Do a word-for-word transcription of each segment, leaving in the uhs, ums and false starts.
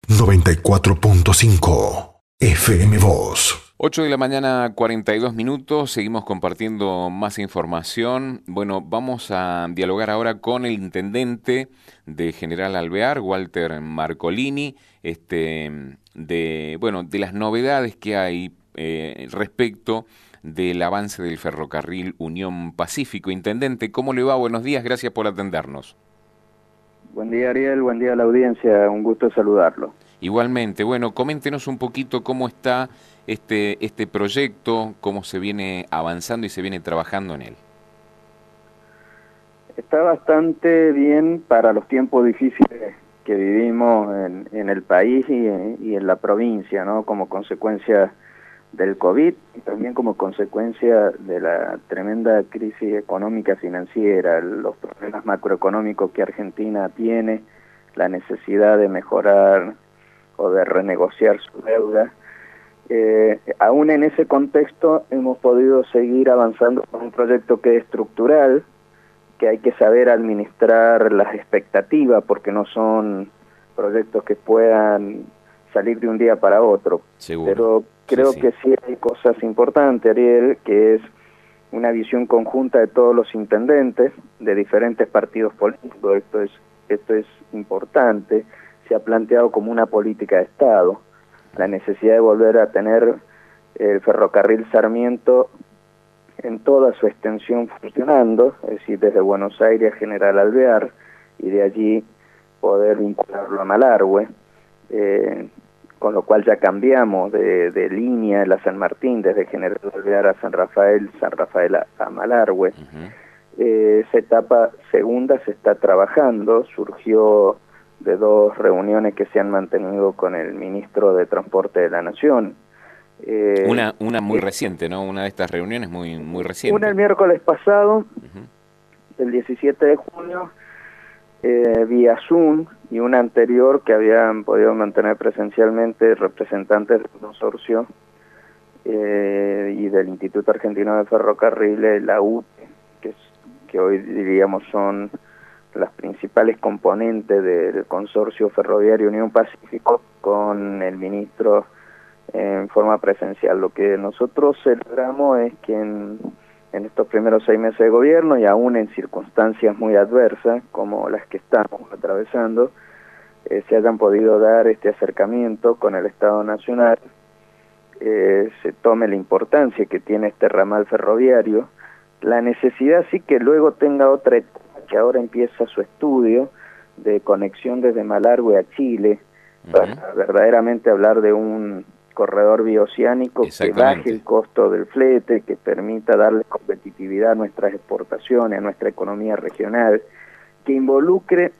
noventa y cuatro punto cinco F M Voz. ocho de la mañana, cuarenta y dos minutos, seguimos compartiendo más información. Bueno, vamos a dialogar ahora con el intendente de General Alvear, Walter Marcolini, este, de, bueno, de las novedades que hay eh, respecto del avance del ferrocarril Unión Pacífico. Intendente, ¿cómo le va? Buenos días, gracias por atendernos. Buen día, Ariel, buen día a la audiencia, un gusto saludarlo. Igualmente, bueno, coméntenos un poquito cómo está este, este proyecto, cómo se viene avanzando y se viene trabajando en él. Está bastante bien para los tiempos difíciles que vivimos en, en el país y en, y en la provincia, ¿no? Como consecuencia del COVID y también como consecuencia de la tremenda crisis económica financiera, los problemas macroeconómicos que Argentina tiene, la necesidad de mejorar o de renegociar su deuda. Eh, aún en ese contexto hemos podido seguir avanzando con un proyecto que es estructural, que hay que saber administrar las expectativas porque no son proyectos que puedan salir de un día para otro. Seguro. Pero creo sí, sí. que sí hay cosas importantes, Ariel, que es una visión conjunta de todos los intendentes de diferentes partidos políticos. Esto es, esto es importante. Se ha planteado como una política de Estado la necesidad de volver a tener el ferrocarril Sarmiento en toda su extensión funcionando, es decir, desde Buenos Aires a General Alvear, y de allí poder vincularlo a Malargüe, eh, con lo cual ya cambiamos de, de línea en la San Martín, desde General Alvear a San Rafael, San Rafael a, a Malargüe. Uh-huh. eh, esa etapa segunda se está trabajando, surgió de dos reuniones que se han mantenido con el ministro de Transporte de la Nación. Eh, una una muy eh, reciente, ¿no? Una de estas reuniones muy muy reciente. Una el miércoles pasado, uh-huh. el diecisiete de junio, eh, vía Zoom, y una anterior que habían podido mantener presencialmente representantes del consorcio eh, y del Instituto Argentino de Ferrocarriles, la U T E, que, es, que hoy diríamos son las principales componentes del consorcio ferroviario Unión Pacífico, con el ministro en forma presencial. Lo que nosotros celebramos es que en, en estos primeros seis meses de gobierno, y aún en circunstancias muy adversas como las que estamos atravesando, eh, se hayan podido dar este acercamiento con el Estado Nacional, eh, se tome la importancia que tiene este ramal ferroviario, la necesidad sí que luego tenga otra etapa, que ahora empieza su estudio de conexión desde Malargüe a Chile, uh-huh. para verdaderamente hablar de un corredor bioceánico que baje el costo del flete, que permita darle competitividad a nuestras exportaciones, a nuestra economía regional, que involucre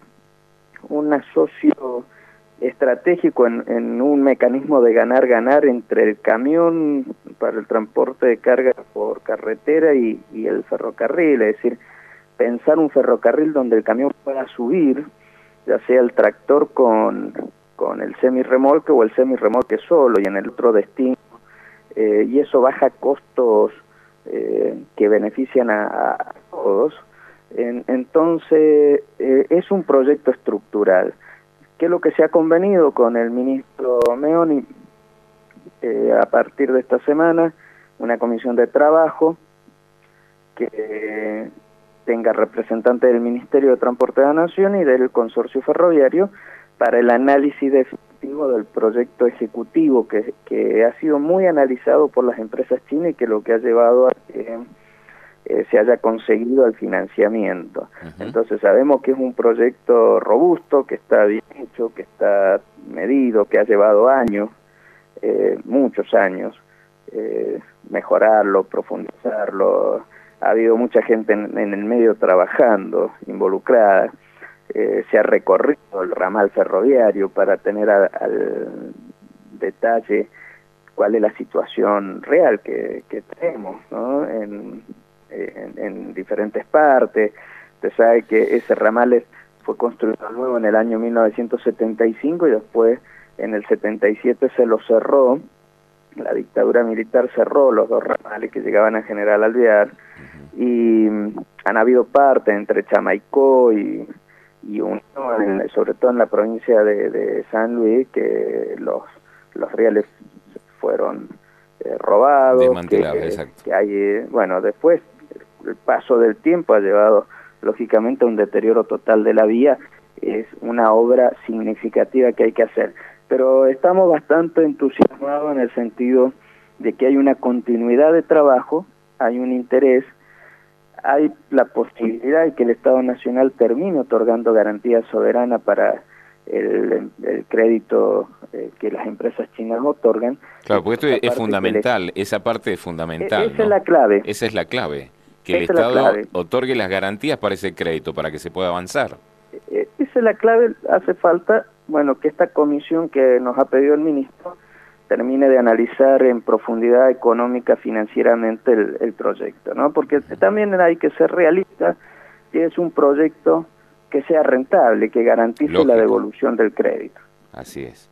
un asocio estratégico en, en un mecanismo de ganar-ganar entre el camión para el transporte de carga por carretera y, y el ferrocarril, es decir, pensar un ferrocarril donde el camión pueda subir, ya sea el tractor con, con el semirremolque o el semirremolque solo, y en el otro destino, eh, y eso baja costos eh, que benefician a, a todos. En, entonces, eh, es un proyecto estructural. ¿Qué es lo que se ha convenido con el ministro Meoni? Eh, a partir de esta semana, una comisión de trabajo que eh, tenga representantes del Ministerio de Transporte de la Nación y del Consorcio Ferroviario para el análisis definitivo del proyecto ejecutivo que, que ha sido muy analizado por las empresas chinas y que lo que ha llevado a que eh, se haya conseguido el financiamiento. Uh-huh. Entonces sabemos que es un proyecto robusto, que está bien hecho, que está medido, que ha llevado años, eh, muchos años, eh, mejorarlo, profundizarlo. Ha habido mucha gente en, en el medio trabajando, involucrada. Eh, se ha recorrido el ramal ferroviario para tener a, al detalle cuál es la situación real que, que tenemos, ¿no? en, en, en diferentes partes. Usted sabe que ese ramal fue construido nuevo en el año mil novecientos setenta y cinco y después en el setenta y siete se lo cerró. La dictadura militar cerró los dos ramales que llegaban a General Alvear, y han habido partes entre Chamaicó y, y uno, en, sobre todo en la provincia de, de San Luis, que los, los rieles fueron eh, robados, desmantelados, que, exacto. que hay, eh, bueno, después el paso del tiempo ha llevado lógicamente a un deterioro total de la vía. Es una obra significativa que hay que hacer, pero estamos bastante entusiasmados en el sentido de que hay una continuidad de trabajo, hay un interés, hay la posibilidad de que el Estado Nacional termine otorgando garantía soberana para el, el crédito eh, que las empresas chinas otorgan. Claro, porque esto es fundamental, le... esa parte es fundamental. Esa ¿no? es la clave. Esa es la clave, que el esa Estado otorgue las garantías para ese crédito, para que se pueda avanzar. Esa es la clave. Hace falta, bueno, que esta comisión que nos ha pedido el ministro termine de analizar en profundidad económica, financieramente el, el proyecto, ¿no? Porque también hay que ser realista, que es un proyecto que sea rentable, que garantice Lógico. La devolución del crédito. Así es.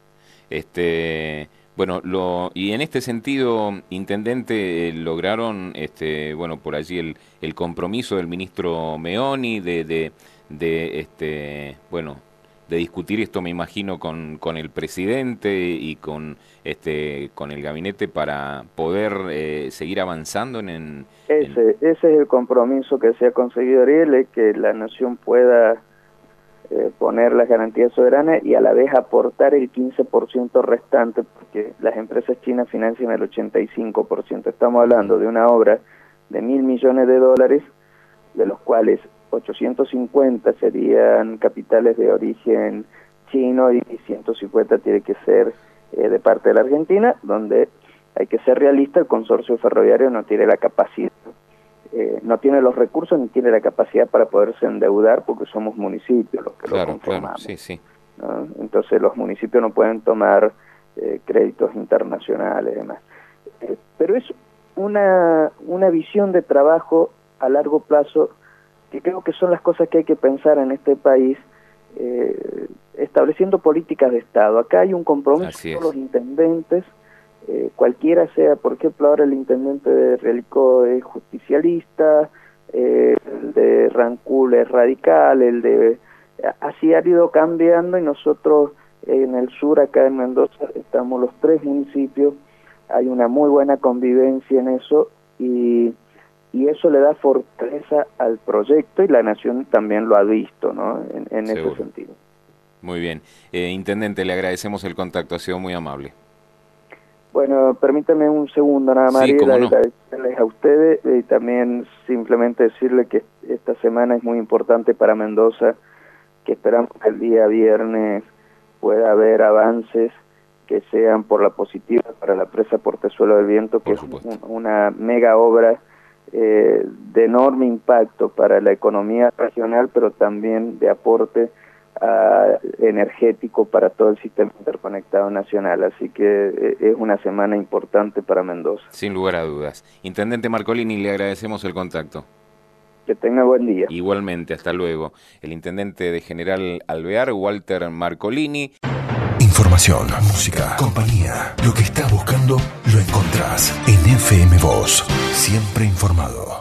Este, bueno, lo y en este sentido, intendente, eh, lograron, este, bueno, por allí el, el compromiso del ministro Meoni de, de, de, este, bueno, de discutir esto, me imagino, con, con el presidente y con este con el gabinete para poder eh, seguir avanzando en, en... Ese, ese es el compromiso que se ha conseguido, Ariel, es que la nación pueda eh, poner las garantías soberanas y a la vez aportar el quince por ciento restante, porque las empresas chinas financian el ochenta y cinco por ciento. Estamos hablando de una obra de mil millones de dólares, de los cuales ochocientos cincuenta serían capitales de origen chino y ciento cincuenta tiene que ser eh, de parte de la Argentina, donde hay que ser realista, el consorcio ferroviario no tiene la capacidad, eh, no tiene los recursos ni tiene la capacidad para poderse endeudar porque somos municipios los que claro, lo conformamos. Claro, sí, sí. ¿No? Entonces los municipios no pueden tomar eh, créditos internacionales y demás. Eh, pero es una, una visión de trabajo a largo plazo que creo que son las cosas que hay que pensar en este país, eh, estableciendo políticas de Estado. Acá hay un compromiso con los intendentes, eh, cualquiera sea, por ejemplo, ahora el intendente de Realicó es justicialista, eh, el de Rancul es radical, el de... Así ha ido cambiando y nosotros en el sur, acá en Mendoza, estamos los tres municipios, hay una muy buena convivencia en eso y... y eso le da fortaleza al proyecto y la nación también lo ha visto, ¿no? En, en ese sentido. Muy bien. Eh, intendente, le agradecemos el contacto, ha sido muy amable. Bueno, permítame un segundo nada más, sí, Ariel, no. agradecerles a ustedes y también simplemente decirle que esta semana es muy importante para Mendoza, que esperamos que el día viernes pueda haber avances que sean por la positiva para la presa Portezuelo del Viento, que es un, una mega obra Eh, de enorme impacto para la economía regional, pero también de aporte uh, energético para todo el sistema interconectado nacional. Así que eh, es una semana importante para Mendoza. Sin lugar a dudas. Intendente Marcolini, le agradecemos el contacto. Que tenga buen día. Igualmente, hasta luego. El intendente de General Alvear, Walter Marcolini. Información, música, compañía. Lo que estás buscando lo encontrás en F M Voz. Siempre informado.